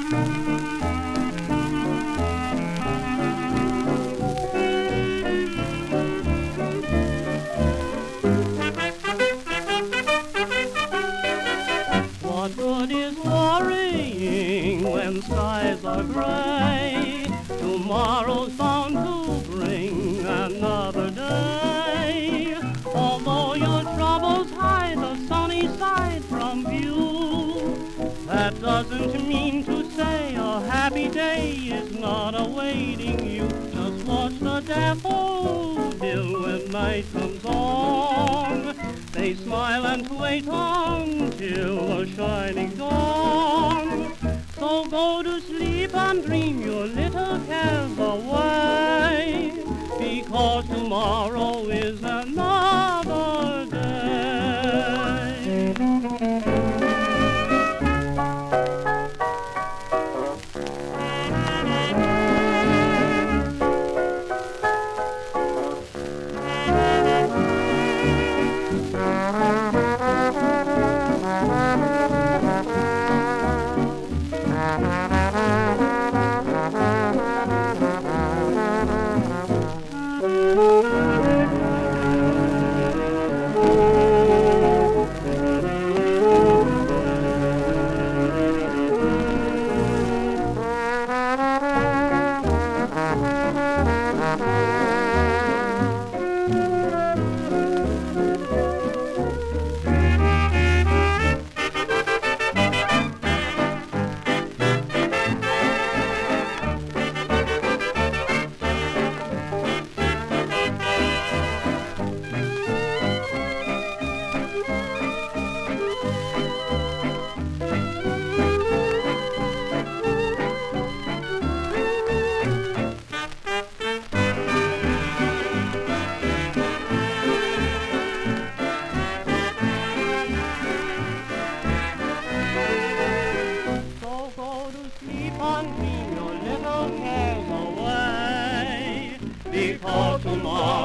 What good is worrying when skies are gray? Tomorrow's bound to bring another day. Although your troubles hide the sunny side from view, that doesn't mean to say a happy day is not awaiting you. Just watch the daffodil when night comes on. They smile and wait until the shining dawn. So go to sleep and dream your little cares away, because tomorrow is another day. Dream your little cares away, because tomorrow